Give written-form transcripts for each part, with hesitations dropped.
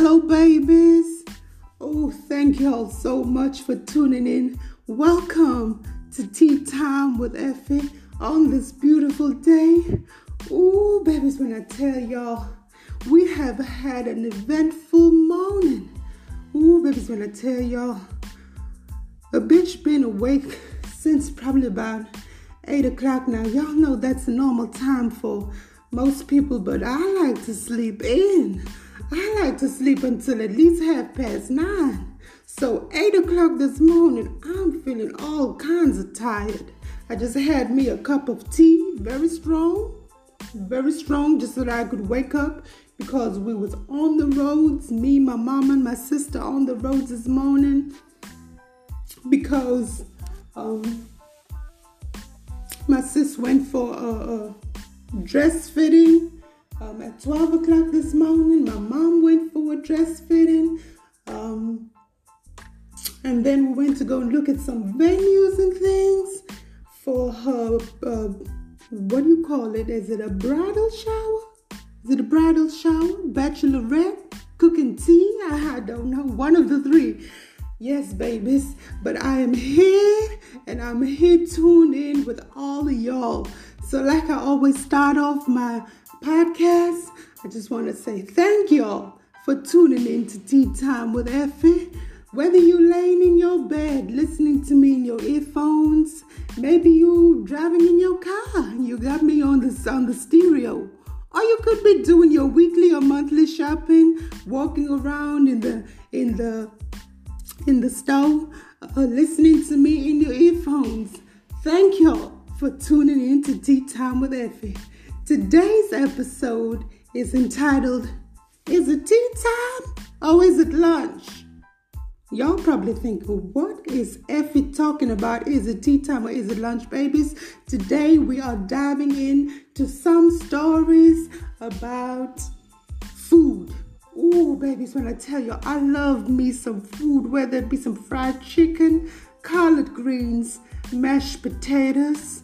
Hello, babies. Oh, thank y'all so much for tuning in. Welcome to Tea Time with Effie on this beautiful day. Oh, babies, when I tell y'all, we have had an eventful morning. Oh, babies, when I tell y'all, a bitch been awake since probably about 8 o'clock now. Y'all know that's a normal time for most people, but I like to sleep in. I like to sleep until at least 9:30. So 8 o'clock this morning, I'm feeling all kinds of tired. I just had me a cup of tea, very strong, just so that I could wake up because we was on the roads, me, my mom, and my sister on the roads this morning because my sis went for a dress fitting at 12 o'clock this morning. My mom went for a dress fitting. And then we went to go and look at some venues and things for her, what do you call it? Is it a bridal shower? Is it a bridal shower? Bachelorette? Cooking tea? I don't know. One of the three. Yes, babies. But I am here and I'm here tuned in with all of y'all. So like I always start off my podcast, I just want to say thank y'all for tuning in to Tea Time with Effie. Whether you laying in your bed listening to me in your earphones, maybe you driving in your car, you got me on the stereo, or you could be doing your weekly or monthly shopping, walking around in the store, listening to me in your earphones. Thank y'all for tuning in to Tea Time with Effie. Today's episode is entitled, Is it tea time or is it lunch? Y'all probably think, what is Effie talking about? Is it tea time or is it lunch, babies? Today we are diving into some stories about food. Ooh, babies, when I tell you, I love me some food, whether it be some fried chicken, collard greens, mashed potatoes,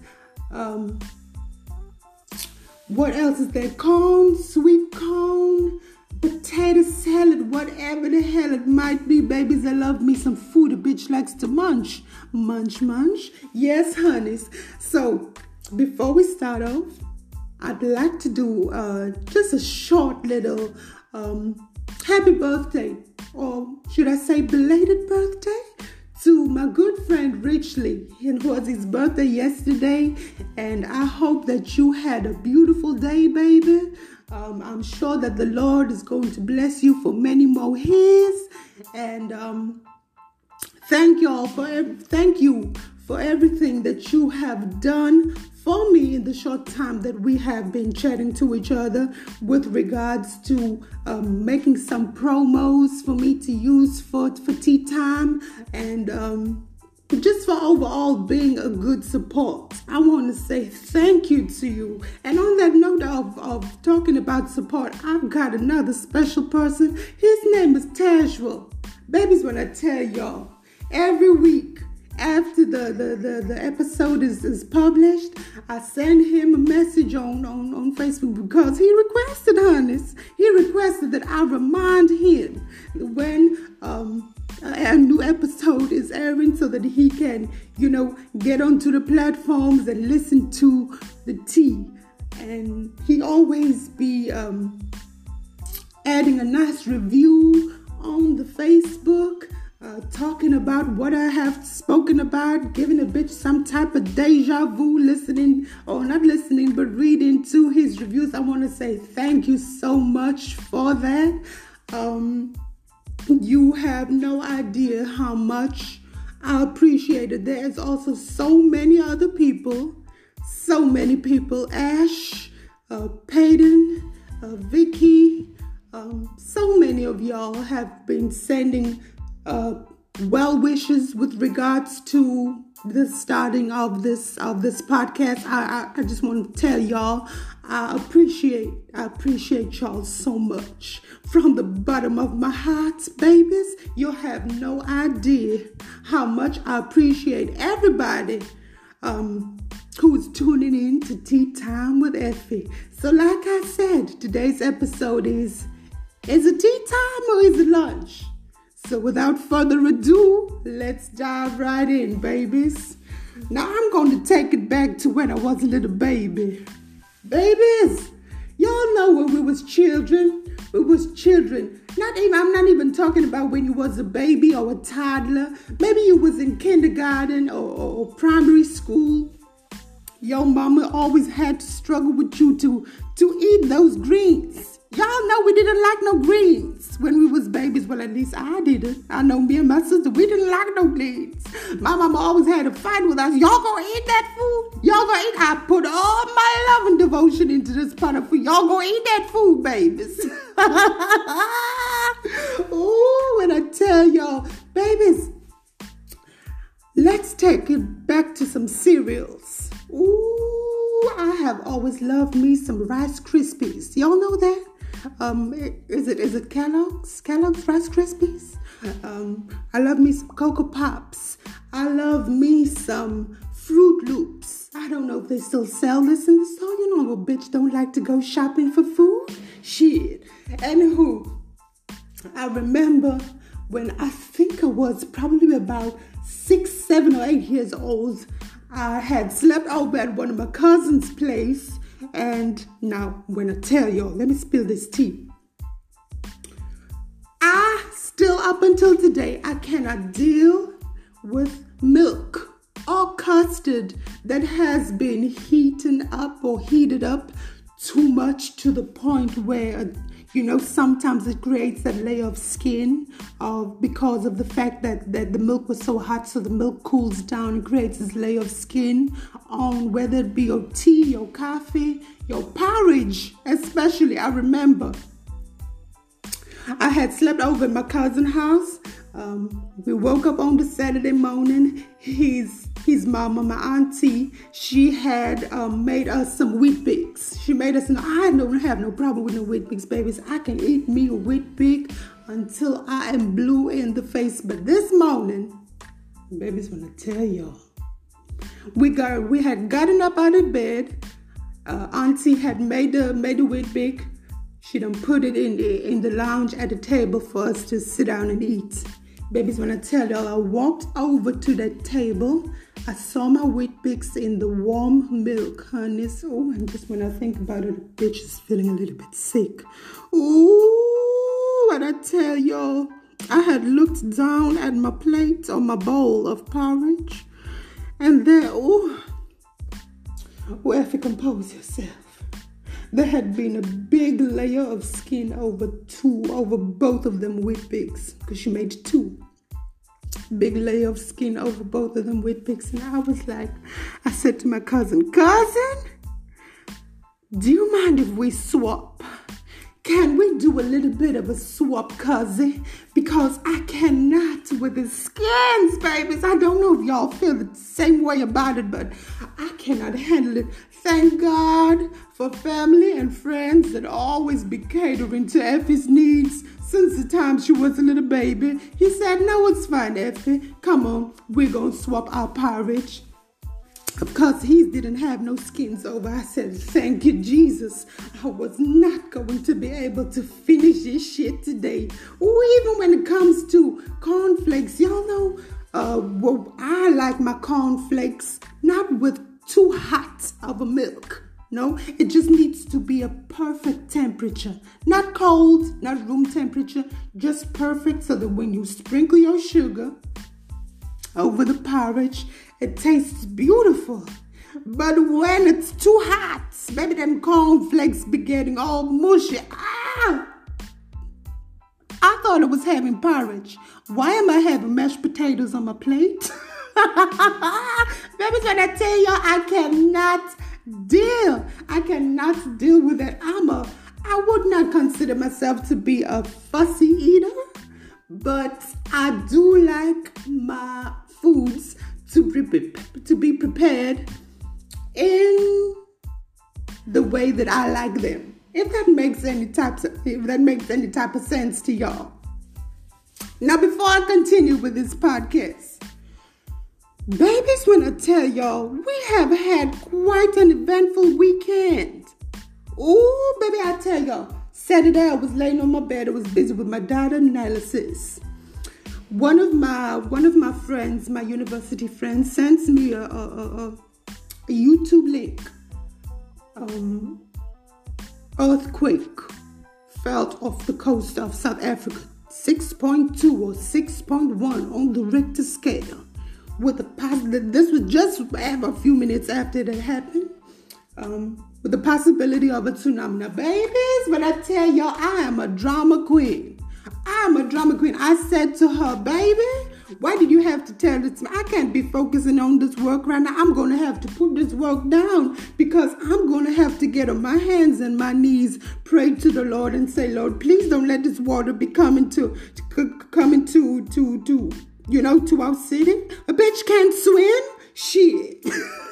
what else is there? Corn, sweet corn, potato salad, whatever the hell it might be, babies. I love me some food. A bitch likes to munch. Munch. Yes, honeys. So, before we start off, I'd like to do just a short little happy birthday, or should I say belated birthday, to my good friend Richley. It was his birthday yesterday, and I hope that you had a beautiful day, baby. I'm sure that the Lord is going to bless you for many more years, and thank you for everything that you have done for me in the short time that we have been chatting to each other with regards to making some promos for me to use for tea time, and just for overall being a good support. I want to say thank you to you. And on that note of talking about support, I've got another special person. His name is Tajwell. Babies, when I tell y'all, every week after the episode is published, I send him a message on Facebook because he requested, honest. He requested that I remind him when a new episode is airing so that he can, get onto the platforms and listen to the tea. And he always be adding a nice review on the Facebook, talking about what I have spoken about, giving a bitch some type of deja vu, reading to his reviews. I want to say thank you so much for that. You have no idea how much I appreciate it. There's also so many other people, Ash, Peyton, Vicky, so many of y'all have been sending well wishes with regards to the starting of this podcast. I just want to tell y'all I appreciate y'all so much from the bottom of my heart, babies. You have no idea how much I appreciate everybody who's tuning in to Tea Time with Effie. So like I said, today's episode is Is it tea time or is it lunch? So without further ado, let's dive right in, babies. Now I'm going to take it back to when I was a little baby. Babies, y'all know when we was children. I'm not even talking about when you was a baby or a toddler. Maybe you was in kindergarten or primary school. Your mama always had to struggle with you to eat those greens. Y'all know we didn't like no greens when we was babies. Well, at least I didn't. I know me and my sister, we didn't like no greens. My mama always had a fight with us. Y'all gonna eat that food? Y'all gonna eat? I put all my love and devotion into this pot of food. Y'all gonna eat that food, babies. Ooh, when I tell y'all, babies, let's take it back to some cereals. Ooh, I have always loved me some Rice Krispies. Y'all know that? Is it Kellogg's? Kellogg's Rice Krispies? I love me some Cocoa Pops. I love me some Fruit Loops. I don't know if they still sell this in the store. You know, little bitch don't like to go shopping for food. Shit. Anywho, I remember when I think I was probably about 6, 7, or 8 years old, I had slept over at one of my cousin's place. And now, when I tell y'all, let me spill this tea. I still, up until today, I cannot deal with milk or custard that has been heated up too much to the point where, you know, sometimes it creates that layer of skin because of the fact that the milk was so hot, so the milk cools down and creates this layer of skin on whether it be your tea, your coffee, your porridge. Especially, I remember I had slept over at my cousin's house. We woke up on the Saturday morning. His mama, my auntie, she had made us some Weet-Bix. She made us, and I don't have no problem with no Weet-Bix, babies. I can eat me a Weet-Bix until I am blue in the face. But this morning, babies, when I tell y'all, we had gotten up out of bed. Auntie had made the Weet-Bix. She done put it in the lounge at the table for us to sit down and eat. Babies, when I tell y'all, I walked over to that table. I saw my Weet-Bix in the warm milk, honey. So, and just when I think about it, the bitch is feeling a little bit sick. Ooh, when I tell y'all, I had looked down at my plate or my bowl of porridge. And there, ooh, well, if you compose yourself. There had been a big layer of skin over both of them Weet-Bix, because she made 2. Big layer of skin over both of them Weet-Bix. And I was like, I said to my cousin, do you mind if we swap? Can we do a little bit of a swap, cousin? Because I cannot with the skins, babies. I don't know if y'all feel the same way about it, but I cannot handle it. Thank God for family and friends that always be catering to Effie's needs since the time she was a little baby. He said, no, it's fine, Effie. Come on, we're going to swap our porridge. Because he didn't have no skins over. I said, thank you, Jesus. I was not going to be able to finish this shit today. Ooh, even when it comes to cornflakes, y'all know, well, I like my cornflakes not with too hot of a milk. No, it just needs to be a perfect temperature. Not cold, not room temperature, just perfect so that when you sprinkle your sugar over the porridge, it tastes beautiful. But when it's too hot, baby, them cornflakes be getting all mushy. I thought it was having porridge. Why am I having mashed potatoes on my plate? Baby, when I tell you, I cannot deal with that. I would not consider myself to be a fussy eater, but I do like my foods to be prepared in the way that I like them. If that makes any type of sense to y'all. Now, before I continue with this podcast, babies, when I tell y'all, we have had quite an eventful weekend. Ooh, baby, I tell y'all, Saturday, I was laying on my bed. I was busy with my data analysis. One of my friends, my university friends, sends me a YouTube link. Earthquake felt off the coast of South Africa, 6.2 or 6.1 on the Richter scale. This was just a few minutes after that happened. With the possibility of a tsunami. Now, babies, when I tell y'all, I am a drama queen. I said to her, baby, why did you have to tell this to me? I can't be focusing on this work right now. I'm going to have to put this work down because I'm going to have to get on my hands and my knees, pray to the Lord and say, Lord, please don't let this water be coming to our city. A bitch can't swim. Shit.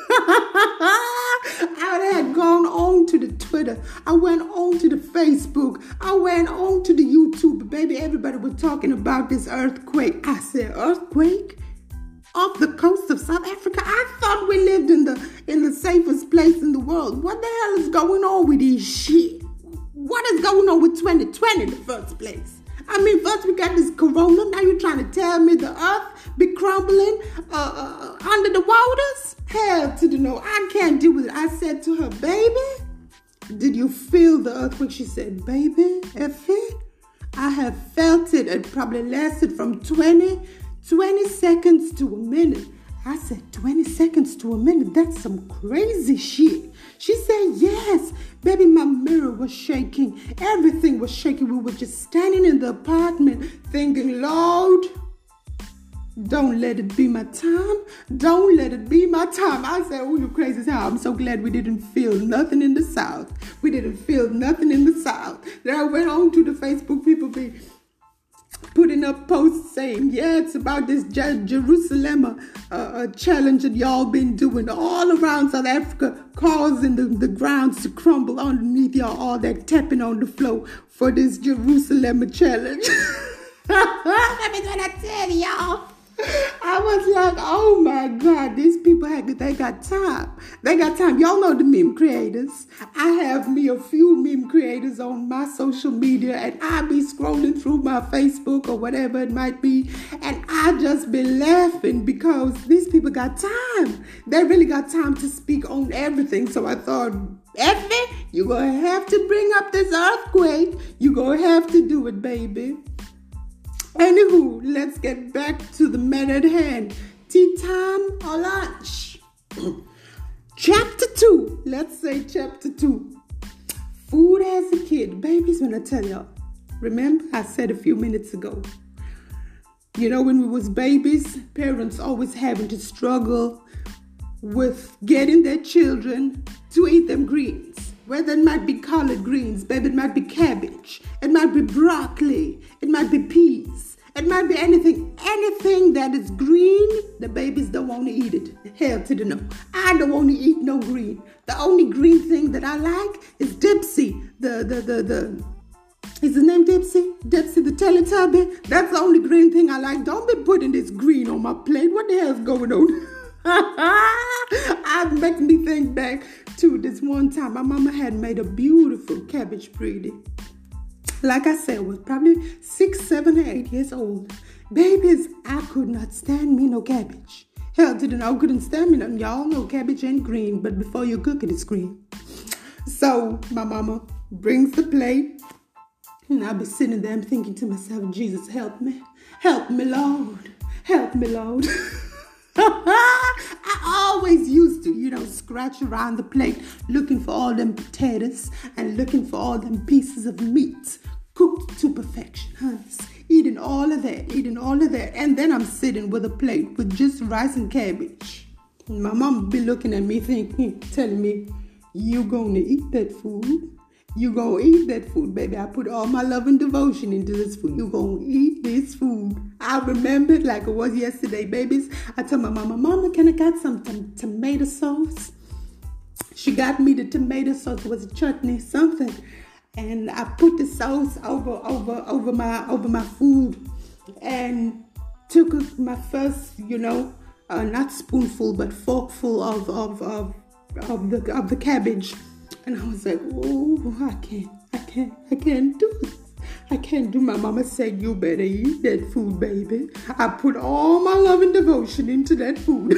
I had gone on to the Twitter. I went on to the Facebook. I went on to the YouTube. Baby, everybody was talking about this earthquake. I said, earthquake? Off the coast of South Africa? I thought we lived in the safest place in the world. What the hell is going on with this shit? What is going on with 2020 in the first place? I mean, first we got this corona. Now you're trying to tell me the earth be crumbling under the waters? Hell to the no. I can't deal with it. I said to her, baby, did you feel the earthquake? She said, baby, Effie, I have felt it. It probably lasted from 20 seconds to a minute. I said, 20 seconds to a minute? That's some crazy shit. She said, yes. Baby, my mirror was shaking. Everything was shaking. We were just standing in the apartment thinking, Lord, don't let it be my time. Don't let it be my time. I said, oh, you crazy as hell. I'm so glad we didn't feel nothing in the South. We didn't feel nothing in the South. Then I went on to the Facebook. People be putting up posts saying, yeah, it's about this Jerusalem challenge that y'all been doing all around South Africa, causing the grounds to crumble underneath y'all, all that tapping on the floor for this Jerusalem challenge. That means what I tell y'all. I was like, oh my God, these people, they got time. They got time. Y'all know the meme creators. I have me a few meme creators on my social media, and I be scrolling through my Facebook or whatever it might be, and I just be laughing because these people got time. They really got time to speak on everything. So I thought, Effie, you're going to have to bring up this earthquake. You're going to have to do it, baby. Anywho, let's get back to the matter at hand. Tea time or lunch? Chapter 2. Let's say chapter 2. Food as a kid. Babies, when I tell y'all. Remember I said a few minutes ago. You know, when we was babies, parents always having to struggle with getting their children to eat them greens. Whether it might be collard greens, baby, it might be cabbage. It might be broccoli. It might be peas. It might be anything that is green, the babies don't want to eat it. Hell to the no. I don't want to eat no green. The only green thing that I like is Dipsy. Is his name Dipsy? Dipsy the Teletubby? That's the only green thing I like. Don't be putting this green on my plate. What the hell's going on? It makes me think back to this one time. My mama had made a beautiful cabbage pretty. Like I said, was probably 6, 7, or 8 years old. Babies, I could not stand me no cabbage. Hell, I couldn't stand me nothing. Y'all know cabbage ain't green, but before you cook it, it's green. So my mama brings the plate, and I'll be sitting there and thinking to myself, Jesus, help me. Help me, Lord. Help me, Lord. I always used to, scratch around the plate, looking for all them potatoes and looking for all them pieces of meat cooked to perfection, honeys. Eating all of that. And then I'm sitting with a plate with just rice and cabbage. And my mom be looking at me telling me, you gonna eat that food? You gonna eat that food, baby. I put all my love and devotion into this food. You gonna eat this food. I remember it like it was yesterday, babies. I told my mama, can I get some tomato sauce? She got me the tomato sauce. It was a chutney, something. And I put the sauce over my food and took my first, not spoonful, but forkful of the cabbage. And I was like, oh, I can't I can't do it. I can't do. My mama said, you better eat that food, baby. I put all my love and devotion into that food.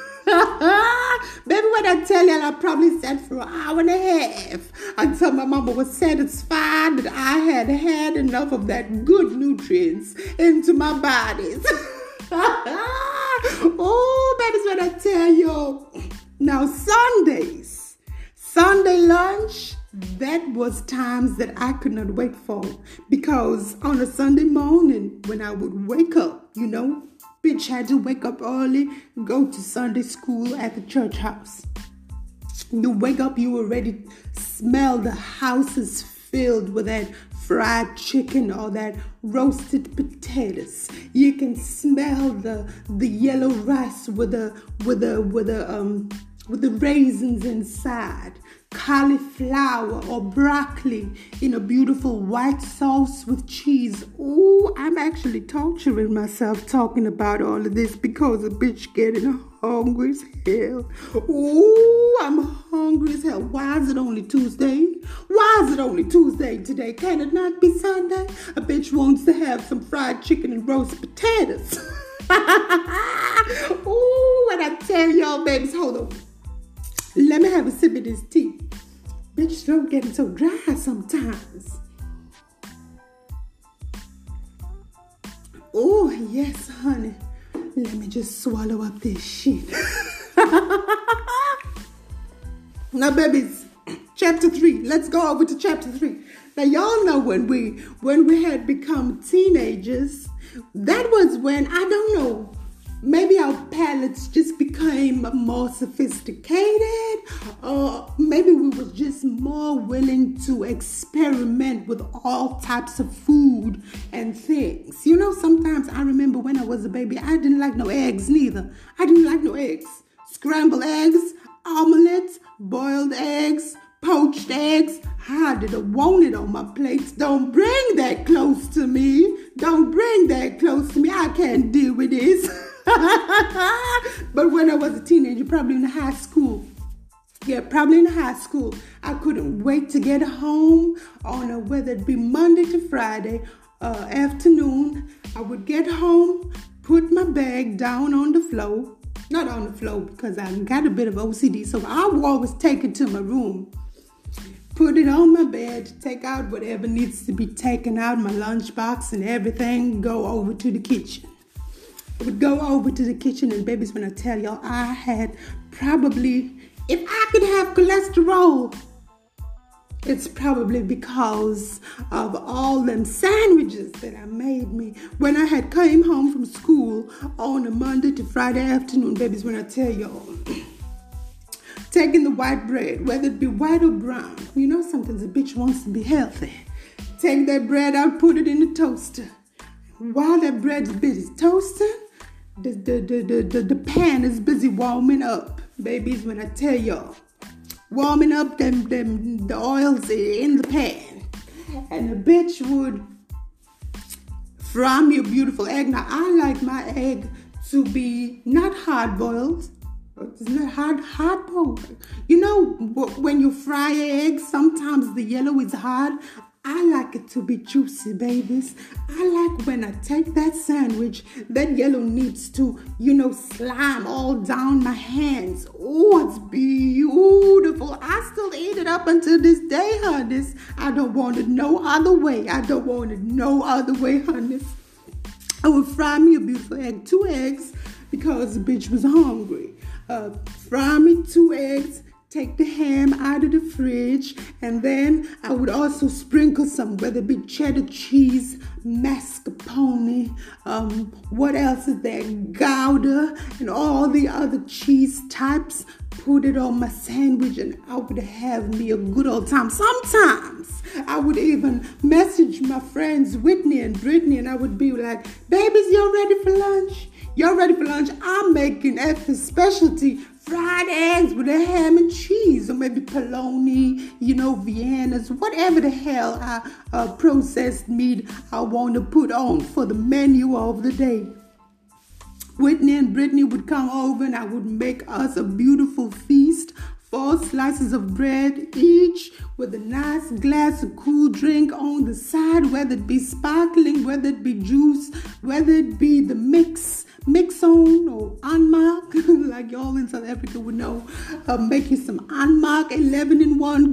Baby, when I tell you, I probably sat for an hour and a half until my mama was satisfied that I had had enough of that good nutrients into my bodies. Oh, babies, when I tell you. Now, Sunday lunch, that was times that I could not wait for, because on a Sunday morning when I would wake up, bitch had to wake up early, go to Sunday school at the church house. You wake up, you already smell the houses filled with that fried chicken or that roasted potatoes. You can smell the yellow rice with the raisins inside, cauliflower or broccoli in a beautiful white sauce with cheese. Ooh, I'm actually torturing myself talking about all of this because a bitch getting hungry as hell. Ooh, I'm hungry as hell. Why is it only Tuesday? Why is it only Tuesday today? Can it not be Sunday? A bitch wants to have some fried chicken and roast potatoes. Ooh, and I tell y'all, babies, hold on. Let me have a sip of this tea. Bitch, throat getting so dry sometimes. Oh, yes, honey. Let me just swallow up this shit. Now, babies, chapter 3. Let's go over to chapter 3. Now, y'all know when we had become teenagers, that was when, I don't know, maybe our palates just became more sophisticated, or maybe we were just more willing to experiment with all types of food and things. Sometimes I remember when I was a baby, I didn't like no eggs neither. I didn't like no eggs. Scrambled eggs, omelets, boiled eggs, poached eggs. I didn't want it on my plates. Don't bring that close to me. Don't bring that close to me. I can't deal with this. But when I was a teenager, probably in high school, I couldn't wait to get home on whether it be Monday to Friday afternoon. I would get home, put my bag down on the floor. Not on the floor because I got a bit of OCD, so I would always take it to my room. Put it on my bed, take out whatever needs to be taken out, my lunchbox and everything, go over to the kitchen. I would go over to the kitchen, and babies, when I tell y'all, I had probably, if I could have cholesterol, it's probably because of all them sandwiches that I made me when I had came home from school on a Monday to Friday afternoon. Babies, when I tell y'all, taking the white bread, whether it be white or brown, sometimes a bitch wants to be healthy. Take that bread out, put it in the toaster. While that bread is busy toasting, the pan is busy warming up. Babies, when I tell y'all, warming up the oils in the pan. And the bitch would fry me a beautiful egg. Now, I like my egg to be not hard-boiled. It's not hard-boiled. When you fry eggs, sometimes the yellow is hard. I like it to be juicy, babies. I like when I take that sandwich, that yellow needs to, slime all down my hands. Oh, it's beautiful. I still eat it up until this day, honeys. I don't want it no other way. I would fry me a beautiful egg, 2 eggs, because the bitch was hungry. Fry me 2 eggs. Take the ham out of the fridge, and then I would also sprinkle some, whether it be cheddar cheese, mascarpone, what else is there, Gouda, and all the other cheese types. Put it on my sandwich, and I would have me a good old time. Sometimes I would even message my friends Whitney and Brittany, and I would be like, babies, y'all ready for lunch? Y'all ready for lunch? I'm making Effie's specialty fried eggs with a ham and cheese, or maybe polony, Vienna's, whatever the hell processed meat I want to put on for the menu of the day. Whitney and Brittany would come over, and I would make us a beautiful feast. 4 slices of bread each with a nice glass of cool drink on the side, whether it be sparkling, whether it be juice, whether it be the mix-on or unmark, like y'all in South Africa would know. Make you some unmark 11-in-1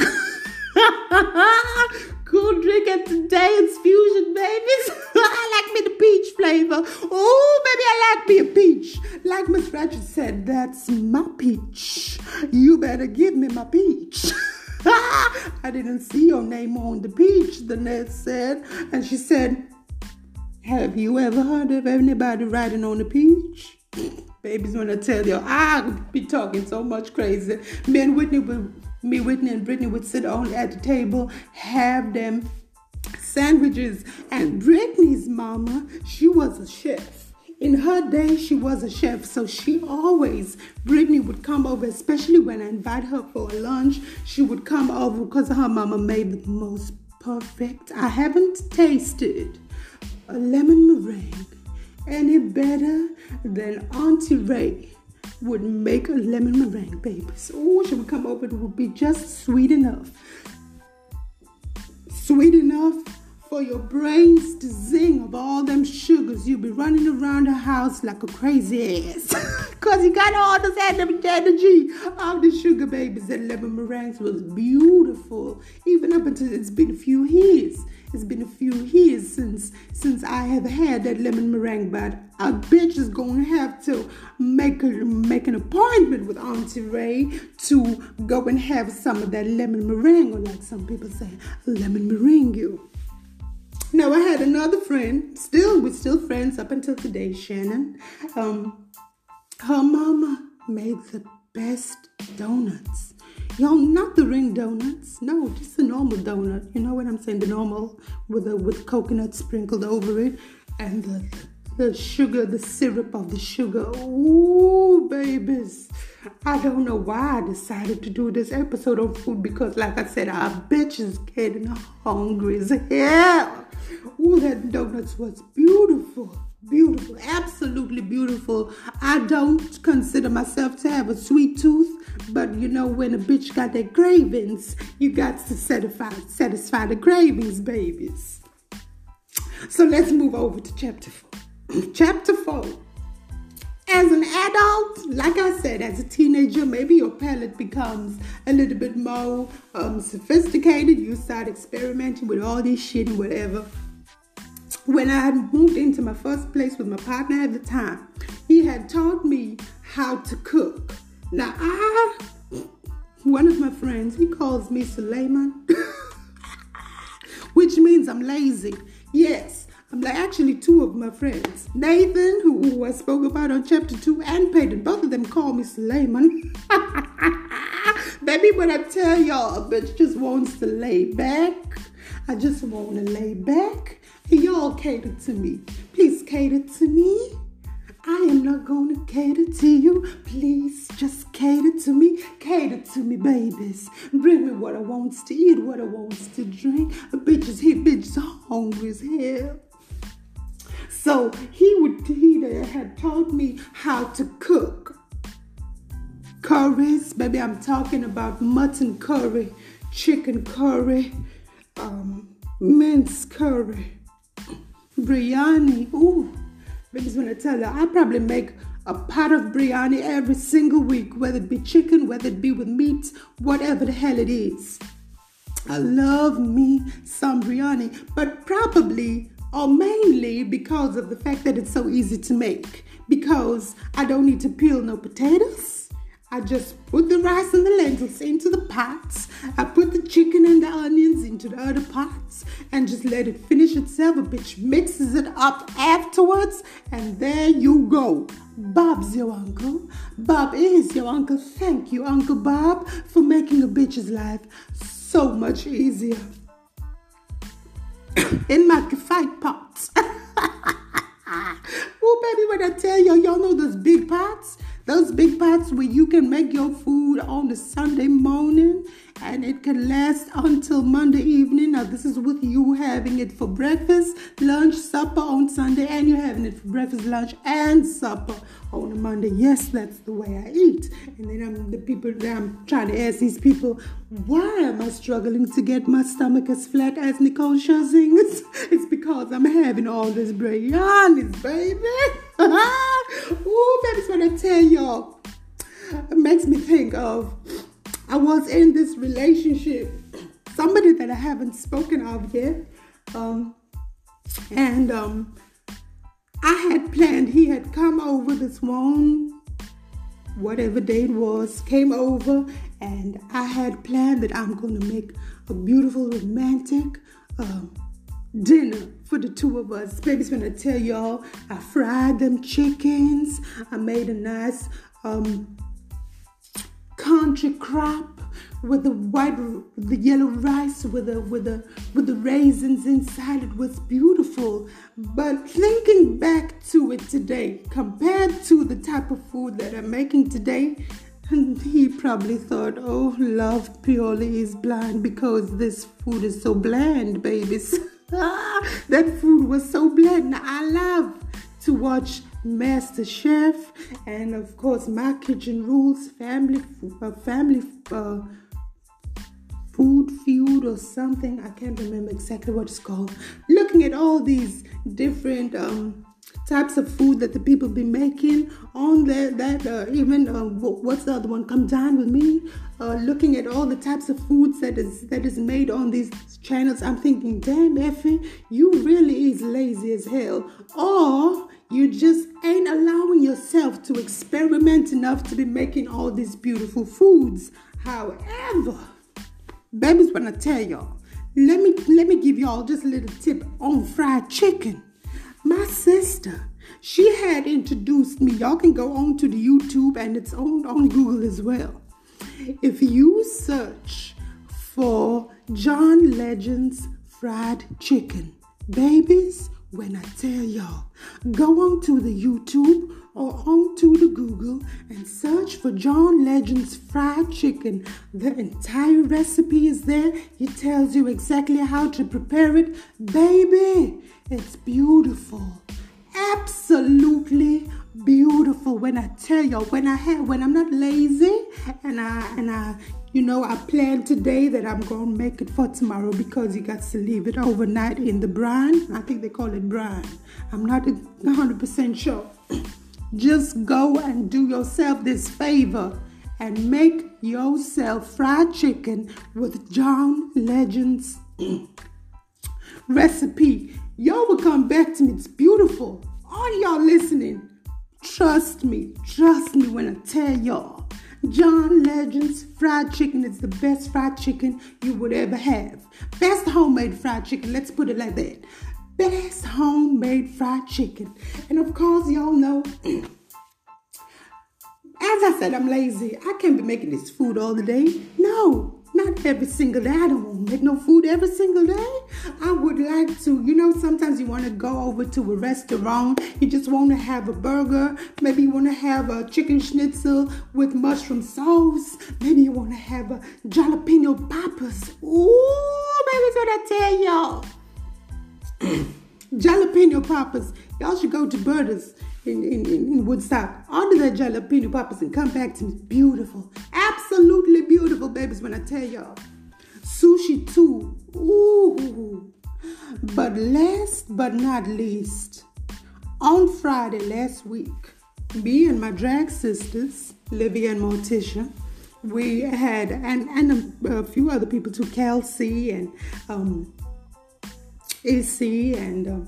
cool drink, and today it's fusion, babies. I like me the peach flavor. Oh, baby, I like me a peach. Like Miss Ratchet said, that's my peach. You better give me my peach. I didn't see your name on the peach, the nurse said. And she said, have you ever heard of anybody riding on a peach? Babies, when I tell you, I would be talking so much crazy. Me, Whitney, and Brittany would sit on at the table, have them sandwiches. And Brittany's mama, she was a chef. In her day, she was a chef. So Brittany would come over, especially when I invite her for a lunch. She would come over because her mama made the most perfect. I haven't tasted a lemon meringue any better than Auntie Ray would make a lemon meringue, babies. Oh, she would come over. It would be just sweet enough. Sweet enough for your brains to zing of all them sugars. You'll be running around the house like a crazy ass. Because you got all this energy of the sugar, babies. That lemon meringue was beautiful. Even up until it's been a few years. It's been a few years since I have had that lemon meringue, but a bitch is going to have to make an appointment with Auntie Ray to go and have some of that lemon meringue, or like some people say, lemon meringue. Now, I had another friend, we're still friends up until today, Shannon. Her mama made the best donuts. Y'all, not the ring donuts. No, just the normal donut. You know what I'm saying? The normal with coconut sprinkled over it. And the sugar, the syrup of the sugar. Ooh, babies. I don't know why I decided to do this episode on food, because like I said, our bitch is getting hungry as hell. Ooh, that donuts was beautiful. Beautiful, absolutely beautiful. I don't consider myself to have a sweet tooth, but you know, when a bitch got their cravings, you got to satisfy the cravings, babies. So let's move over to chapter 4. Chapter 4. As an adult, like I said, as a teenager, maybe your palate becomes a little bit more sophisticated. You start experimenting with all this shit and whatever. When I had moved into my first place with my partner at the time, he had taught me how to cook. Now, one of my friends, he calls me Suleiman, which means I'm lazy. Yes, I'm like actually two of my friends. Nathan, who I spoke about on chapter 2, and Peyton, both of them call me Suleiman. Baby, when I tell y'all, a bitch just wants to lay back. I just want to lay back. Y'all cater to me. Please cater to me. I am not going to cater to you. Please just cater to me. Cater to me, babies. Bring me what I wants to eat, what I wants to drink. A bitch is hungry as hell. So he had taught me how to cook curries. Baby, I'm talking about mutton curry, chicken curry, mince curry, biryani. Ooh, babies, when I tell you, I probably make a pot of biryani every single week, whether it be chicken, whether it be with meat, whatever the hell it is. I love me some biryani, but probably or mainly because of the fact that it's so easy to make, because I don't need to peel no potatoes. I just put the rice and the lentils into the pots. I put the chicken and the onions into the other pots and just let it finish itself. A bitch mixes it up afterwards, and there you go. Bob's your uncle. Bob is your uncle. Thank you, Uncle Bob, for making a bitch's life so much easier. In my fight pots. Oh, baby, when I tell y'all know those big pots? Those big pots where you can make your food on a Sunday morning and it can last until Monday evening. Now, this is with you having it for breakfast, lunch, supper on Sunday, and you're having it for breakfast, lunch, and supper on a Monday. Yes, that's the way I eat. And then I'm trying to ask these people, why am I struggling to get my stomach as flat as Nicole Scherzinger? It's because I'm having all this brownies, baby. Ooh, baby's when I tell y'all, it makes me think of, I was in this relationship, somebody that I haven't spoken of yet, and I had planned, he had come over this one, whatever day it was, came over, and I had planned that I'm going to make a beautiful romantic dinner for the two of us. Baby's gonna tell y'all, I fried them chickens, I made a nice country crop with the yellow rice with the raisins inside. It was beautiful. But thinking back to it today, compared to the type of food that I'm making today, he probably thought, oh, love purely is blind because this food is so bland, babies. That food was so bland. Now, I love to watch Master Chef and, of course, My Kitchen Rules, Family Food Feud or something. I can't remember exactly what it's called. Looking at all these different types of food that the people be making on what's the other one? Come Dine With Me. Looking at all the types of foods that is made on these channels, I'm thinking, damn Effie, you really is lazy as hell, or you just ain't allowing yourself to experiment enough to be making all these beautiful foods. However, babies, when I tell y'all, let me give y'all just a little tip on fried chicken. My sister, she had introduced me. Y'all can go on to the YouTube and it's on Google as well. If you search for John Legend's fried chicken, babies, when I tell y'all, go on to the YouTube or onto the Google and search for John Legend's fried chicken. The entire recipe is there. It tells you exactly how to prepare it. Baby, it's beautiful. Absolutely beautiful. When I tell y'all, when I'm not lazy and I plan today that I'm going to make it for tomorrow because you got to leave it overnight in the brine. I think they call it brine. I'm not 100% sure. Just go and do yourself this favor and make yourself fried chicken with John Legend's recipe. Y'all will come back to me. It's beautiful. All y'all listening, trust me when I tell y'all, John Legend's fried chicken is the best fried chicken you would ever have. Best homemade fried chicken. Let's put it like that. Best homemade fried chicken. And of course, y'all know, as I said, I'm lazy. I can't be making this food all the day. No, not every single day. I don't want to make no food every single day. I would like to, sometimes you want to go over to a restaurant. You just want to have a burger. Maybe you want to have a chicken schnitzel with mushroom sauce. Maybe you want to have a jalapeno poppers. Ooh, baby, that's what I tell y'all. Jalapeno poppers. Y'all should go to Burgers in Woodstock. Order that jalapeno poppers and come back to me. Beautiful. Absolutely beautiful, babies, when I tell y'all. Sushi too. Ooh. But last but not least, on Friday last week, me and my drag sisters, Livia and Morticia, we had, and a few other people too, Kelsey and AC and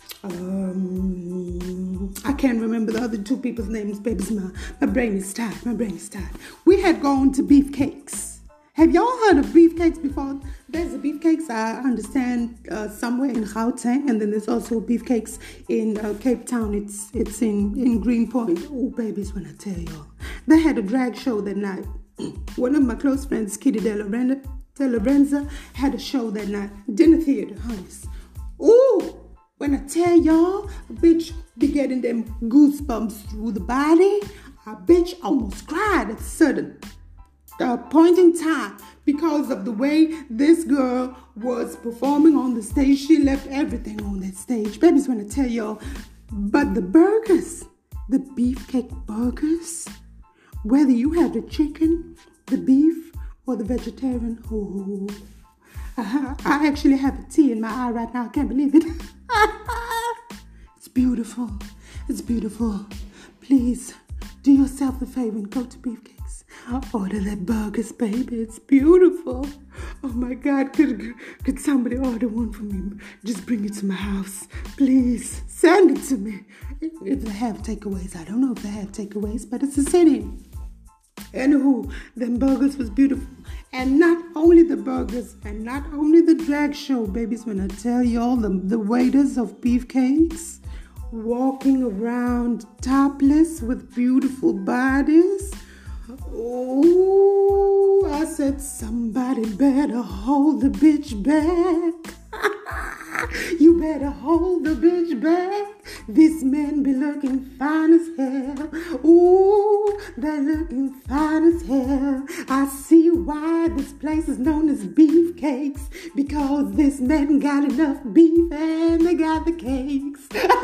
I can't remember the other two people's names, babies. My brain is tired. We had gone to Beefcakes. Have y'all heard of Beefcakes before? There's a Beefcakes, I understand, somewhere in Gauteng, and then there's also Beefcakes in Cape Town. It's in Greenpoint. Oh, babies, when I tell y'all. They had a drag show that night. One of my close friends, Kitty De Lorenza, had a show that night. Dinner theater, honeys. Ooh, when I tell y'all, a bitch be getting them goosebumps through the body. A bitch almost cried at a certain point in time because of the way this girl was performing on the stage. She left everything on that stage. Baby's gonna tell y'all. But the burgers, the beefcake burgers, whether you have the chicken, the beef, or the vegetarian, oh, I actually have a tear in my eye right now. I can't believe it. It's beautiful. It's beautiful. Please do yourself a favor and go to Beefcakes. Order that burgers, baby. It's beautiful. Oh my God, could somebody order one for me? Just bring it to my house. Please, send it to me. If they have takeaways. I don't know if they have takeaways, but it's a city. Anywho, them burgers was beautiful. And not only the burgers and not only the drag show, babies, when I tell y'all the waiters of Beefcakes walking around topless with beautiful bodies. Oh, I said somebody better hold the bitch back. You better hold the bitch back. These men be looking fine as hell. Ooh, they're looking fine as hell. I see why this place is known as Beefcakes, because this men got enough beef and they got the cakes.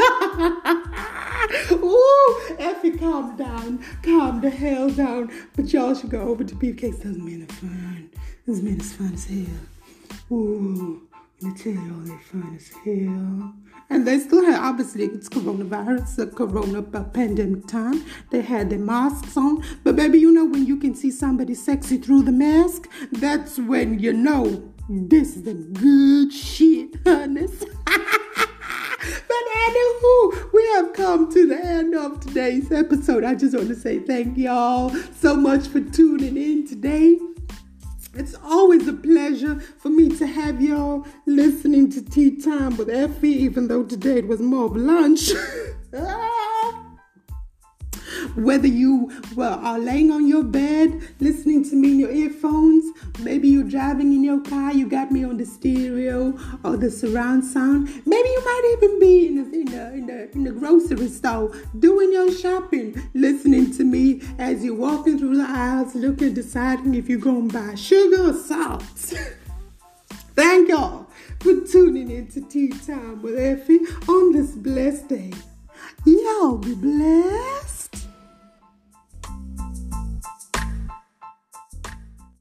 Ooh, Effie, calm down. Calm the hell down. But y'all should go over to Beefcakes. Those men are fun. Those men is fun as hell. Ooh. Let me tell y'all, they're fine as hell. And they still have, obviously, it's coronavirus, the corona pandemic time. They had their masks on. But baby, you know when you can see somebody sexy through the mask? That's when you know this is the good shit, honey. But anywho, we have come to the end of today's episode. I just want to say thank y'all so much for tuning in today. It's always a pleasure for me to have y'all listening to Tea Time with Effie, even though today it was more of lunch. Whether you are laying on your bed, listening to me in your earphones, maybe you're driving in your car, you got me on the stereo or the surround sound. Maybe you might even be in the grocery store doing your shopping, listening to me as you're walking through the aisles, looking, deciding if you're going to buy sugar or salt. Thank y'all for tuning in to Tea Time with Effie on this blessed day.